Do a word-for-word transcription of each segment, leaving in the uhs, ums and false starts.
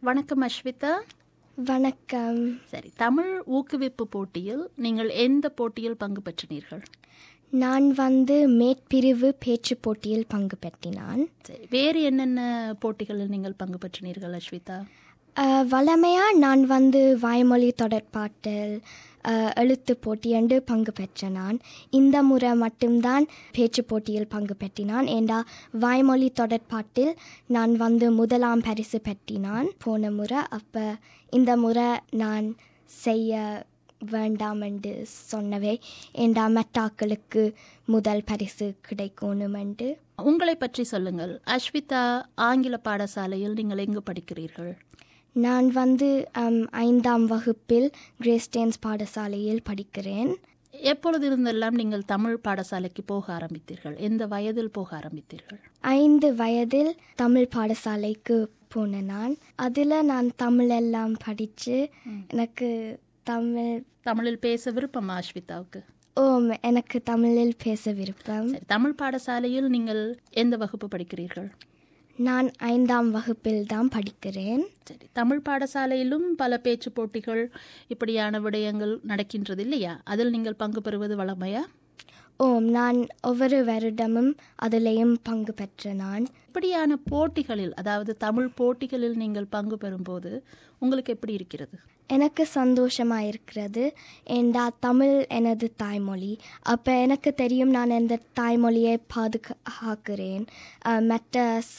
வணக்கம் அஸ்விதா. வணக்கம். சரி, தமிழ் ஊக்குவிப்பு போட்டியில் நீங்கள் எந்த போட்டியில் பங்கு பெற்றினீர்கள்? நான் வந்து மேற்பிரிவு பேச்சு போட்டியில் பங்கு பெற்றினான். சரி, வேறு என்னென்ன போட்டிகளில் நீங்கள் பங்கு பெற்றினீர்கள் அஸ்விதா? வளமையாக நான் வந்து வாய்மொழி தொடர்பாட்டல், எழுத்து போட்டி என்று பங்கு பெற்ற நான். இந்த முறை மட்டும்தான் பேச்சு போட்டியில் பங்கு பெற்றினான். ஏண்டா வாய்மொழி தொடர்பாட்டில் நான் வந்து முதலாம் பரிசு பெற்றினான் போன முறை. அப்போ இந்த முறை நான் செய்ய வேண்டாம் என்று சொன்னவை. ஏண்டா மெட்டாக்களுக்கு முதல் பரிசு கிடைக்கணும் என்று. உங்களை பற்றி சொல்லுங்கள் அஸ்விதா. ஆங்கில பாடசாலையில் நீங்கள் எங்கு படிக்கிறீர்கள்? நான் வந்து ஐந்தாம் வகுப்பில் கிரேஸ்டேன்ஸ் பாடசாலையில் படிக்கிறேன். எப்பொழுது இருந்தெல்லாம் நீங்கள் தமிழ் பாடசாலைக்கு போக ஆரம்பித்தீர்கள்? எந்த வயதில் போக ஆரம்பித்தீர்கள்? ஐந்து வயதில் தமிழ் பாடசாலைக்கு போனேன் நான். அதில் நான் தமிழெல்லாம் படித்து எனக்கு தமிழ் தமிழில் பேச விருப்பமா அஸ்விதாவுக்கு? ஓம், எனக்கு தமிழில் பேச விருப்பம். தமிழ் பாடசாலையில் நீங்கள் எந்த வகுப்பு படிக்கிறீர்கள்? நான் ஐந்தாம் வகுப்பில் தான் படிக்கிறேன். சரி, தமிழ் பாடசாலையிலும் பல பேச்சு போட்டிகள் இப்படியான விடயங்கள் நடக்கின்றது இல்லையா? அதில் நீங்கள் பங்கு பெறுவது வழமையா? ஓம், நான் ஒவ்வொரு வருடமும் அதிலேயும் பங்கு பெற்ற நான். இப்படியான போட்டிகளில், அதாவது தமிழ் போட்டிகளில் நீங்கள் பங்கு பெறும்போது உங்களுக்கு எப்படி இருக்கிறது? எனக்கு சந்தோஷமாக இருக்கிறது. ஏண்டா தமிழ் எனது தாய்மொழி. அப்போ எனக்கு தெரியும் நான் இந்த தாய்மொழியை பாதுகாக்கிறேன். மற்ற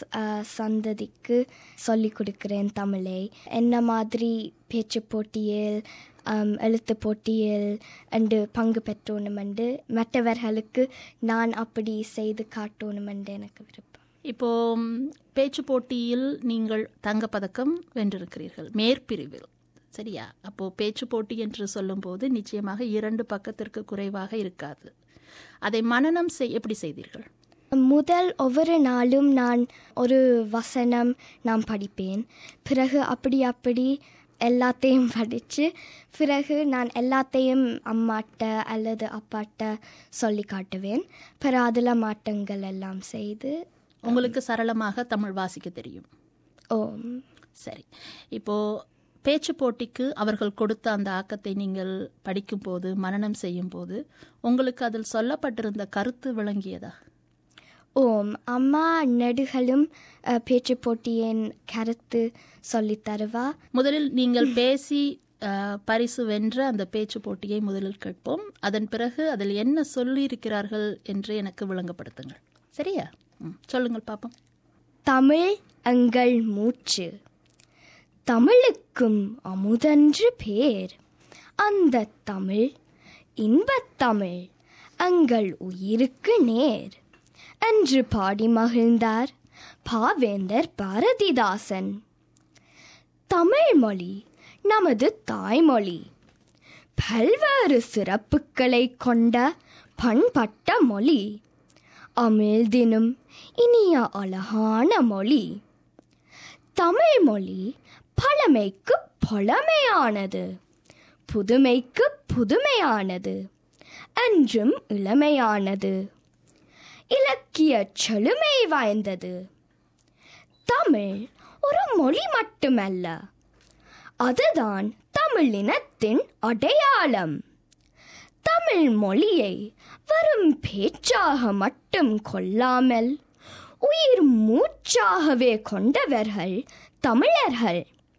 சந்ததிக்கு சொல்லி கொடுக்கிறேன் தமிழை. என்ன மாதிரி பேச்சு போட்டியில், எழுத்து போட்டியில் என்று பங்கு பெற்றோணும் என்று மற்றவர்களுக்கு நான் அப்படி செய்து காட்டணும் என்று எனக்கு விருப்பம். இப்போ பேச்சு போட்டியில் நீங்கள் தங்கப்பதக்கம் வென்றிருக்கிறீர்கள் மேற்பிரிவில், சரியா? அப்போ பேச்சு போட்டி என்று சொல்லும்போது நிச்சயமாக இரண்டு பக்கத்திற்கு குறைவாக இருக்காது. அதை மனனம் செய் எப்படி செய்தீர்கள்? முதல் ஒவ்வொரு நாளும் நான் ஒரு வசனம் நான் படிப்பேன். பிறகு அப்படி அப்படி எல்லாத்தையும் படித்து பிறகு நான் எல்லாத்தையும் அம்மாட்ட அல்லது அப்பாட்ட சொல்லி காட்டுவேன். பிறகு அதில் மாற்றங்கள் எல்லாம் செய்து. உங்களுக்கு சரளமாக தமிழ் வாசிக்க தெரியும்? ஓ சரி. இப்போது பேச்சு போட்டிக்கு அவர்கள் கொடுத்த அந்த ஆக்கத்தை நீங்கள் படிக்கும் போது, மனனம் செய்யும் போது உங்களுக்கு அதில் சொல்லப்பட்டிருந்த கருத்து விளங்கியதா? ஓம், அம்மா நெடுகளும் பேச்சு போட்டியின் கருத்து சொல்லி தருவா. முதலில் நீங்கள் பேசி பரிசு வென்ற அந்த பேச்சு போட்டியை முதலில் கேட்போம். அதன் பிறகு அதில் என்ன சொல்லியிருக்கிறார்கள் என்று எனக்கு விளங்கப்படுத்துங்கள், சரியா? சொல்லுங்கள் பாப்போம். தமிழ் எங்கள் மூச்சு, தமிழுக்கும் அமுதன்று பேர், அந்த தமிழ் இன்பத்தமிழ் எங்கள் உயிருக்கு நேர் என்று பாடி மகிழ்ந்தார் பாவேந்தர் பாரதிதாசன். தமிழ் மொழி நமது தாய்மொழி, பல்வேறு சிறப்புகளை கொண்ட பண்பட்ட மொழி, அமிழ்தினும் இனிய அழகான மொழி. தமிழ் மொழி பழமைக்கு பழமையானது, புதுமைக்கு புதுமையானது, என்றும் இளமையானது, இலக்கிய செழுமை வாய்ந்தது. தமிழ் ஒரு மொழி மட்டுமல்ல, அதுதான் தமிழினத்தின் அடையாளம். தமிழ் மொழியை வெறும் பேச்சாக மட்டும் கொள்ளாமல் உயிர் மூச்சாகவே கொண்டவர்கள் தமிழர்கள்.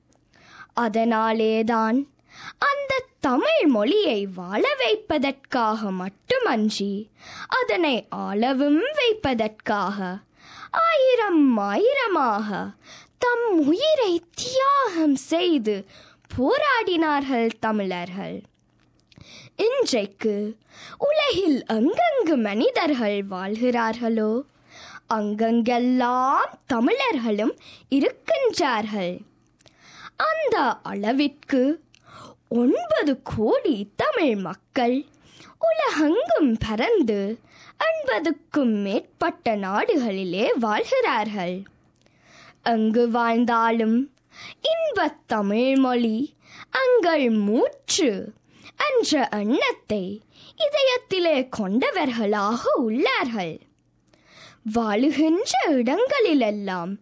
அதனாலேதான் அந்த தமிழ் மொழியை வாழ வைப்பதற்காக மட்டுமன்றி அதனை ஆளவும் வைப்பதற்காக ஆயிரம் ஆயிரமாக தம் உயிரை தியாகம் செய்து போராடினார்கள் தமிழர்கள். இன்றைக்கு உலகில் எங்கெங்கு மனிதர்கள் வாழ்கிறார்களோ அங்கெங்கெல்லாம் தமிழர்களும் இருக்கின்றார்கள். அந்த அளவிற்கு ஒன்பது கோடி தமிழ் மக்கள் உலகெங்கும் பரந்து எண்பதுக்கும் மேற்பட்ட நாடுகளிலே வாழ்கிறார்கள். எங்கு வாழ்ந்தாலும் இன்பத் தமிழ் மொழி எங்கள் மூச்சு என்ற எண்ணத்தை இதயத்திலே கொண்டவர்களாக உள்ளார்கள். வாழுகின்ற இடங்களிலெல்லாம்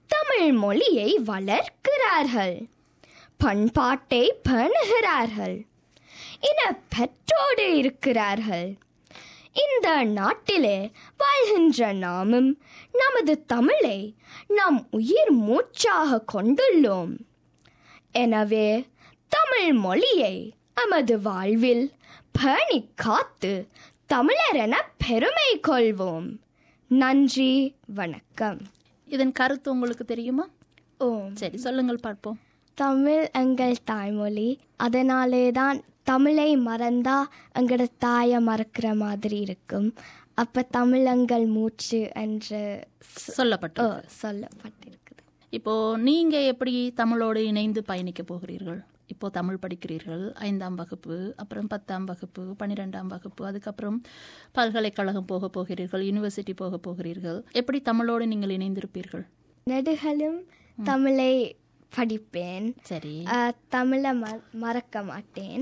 தமிழ் மொழியை வளர்க்கிறார்கள், பண்பாட்டை பேணுகிறார்கள், இன பெற்றோடு இருக்கிறார்கள். இந்த நாட்டிலே வாழ்கின்ற நாமும் நமது தமிழை நம் உயிர் மூச்சாக கொண்டுள்ளோம். எனவே தமிழ் மொழியை நமது வாழ்வில் பேணி காத்து தமிழரென பெருமை கொள்வோம். நன்றி, வணக்கம். இதன் கருத்து உங்களுக்கு தெரியுமா? ஓ, சரி, சொல்லுங்கள் பார்ப்போம். தமிழ் எங்கள் தாய்மொழி. அதனாலே தான் தமிழை மறந்தா எங்களோட தாயை மறக்கிற மாதிரி இருக்கும். அப்ப தமிழ் எங்கள் மூச்சு என்று சொல்லப்பட்டு சொல்லப்பட்டிருக்குது. இப்போ நீங்க எப்படி தமிழோடு இணைந்து பயணிக்க போகிறீர்கள்? இப்போ தமிழ் படிக்கிறீர்கள், ஐந்தாம் வகுப்பு, அப்புறம் பத்தாம் வகுப்பு, பன்னிரெண்டாம் வகுப்பு, அதுக்கப்புறம் பல்கலைக்கழகம் போக போகிறீர்கள், யூனிவர்சிட்டி போக போகிறீர்கள். எப்படி தமிழோடு நீங்கள் இணைந்திருப்பீர்கள்? நெடுகளும் தமிழை படிப்பேன். சரி. தமிழை மறக்க மாட்டேன்.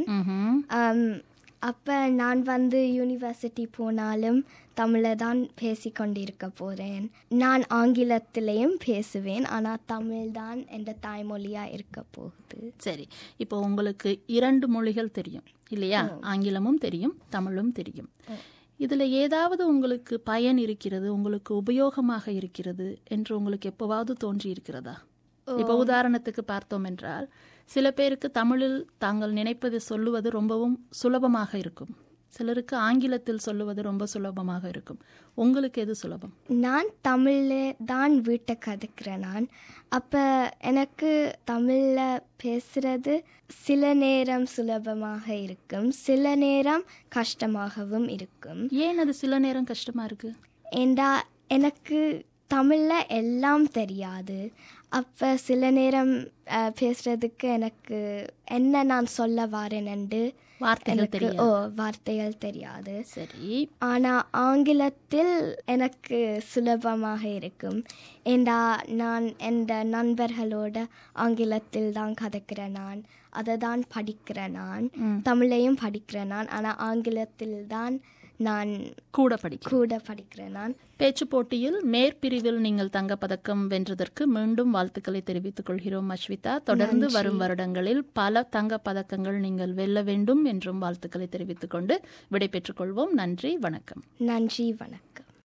அப்ப நான் வந்து யூனிவர்சிட்டி போனாலும் தமிழை தான் பேசி கொண்டிருக்க போறேன். நான் ஆங்கிலத்திலையும் பேசுவேன், ஆனா தமிழ் தான் என்ற தாய்மொழியா இருக்க போகுது. சரி, இப்போ உங்களுக்கு இரண்டு மொழிகள் தெரியும் இல்லையா? ஆங்கிலமும் தெரியும், தமிழும் தெரியும். இதுல ஏதாவது உங்களுக்கு பயன் இருக்கிறது, உங்களுக்கு உபயோகமாக இருக்கிறது என்று உங்களுக்கு எப்போவாவது தோன்றி இருக்கிறதா? இப்போ உதாரணத்துக்கு பார்த்தோம் என்றால், சில பேருக்கு தமிழில் தாங்கள் நினைப்பது சொல்லுவது ரொம்பவும் சுலபமாக இருக்கும், சிலருக்கு ஆங்கிலத்தில் சொல்லுவது ரொம்ப சுலபமாக இருக்கும். உங்களுக்கு எது சுலபம்? நான் தமிழில் தான் வீட்டை கதைக்கிறேன். நான் அப்போ எனக்கு தமிழில் பேசுறது சில நேரம் சுலபமாக இருக்கும், சில நேரம் கஷ்டமாகவும் இருக்கும். ஏன் அது சில நேரம் கஷ்டமாக இருக்கு? ஏண்டா எனக்கு தமிழில் எல்லாம் தெரியாது. அப்போ சில நேரம் பேசுறதுக்கு எனக்கு என்ன நான் சொல்ல வரேன்னு வார்த்தைகள் ஓ வார்த்தைகள் தெரியாது. சரி. ஆனால் ஆங்கிலத்தில் எனக்கு சுலபமாக இருக்கும். ஏண்டா நான் என் நண்பர்களோட ஆங்கிலத்தில் தான் கதைக்கிறேன், நான் அதை தான் படிக்கிறேன், நான் தமிழையும் படிக்கிறேன் நான், ஆனால் ஆங்கிலத்தில் தான் நான் கூட படி கூட படிக்கிறேன். நான் பேச்சு போட்டியில் மேற்பிரிவில் நீங்கள் தங்கப்பதக்கம் வென்றதற்கு மீண்டும் வாழ்த்துக்களை தெரிவித்துக் கொள்கிறோம் அஸ்விதா. தொடர்ந்து வரும் வருடங்களில் பல தங்கப்பதக்கங்கள் நீங்கள் வெல்ல வேண்டும் என்றும் வாழ்த்துக்களை தெரிவித்துக் கொண்டு விடை பெற்றுக் கொள்வோம். நன்றி, வணக்கம். நன்றி, வணக்கம்.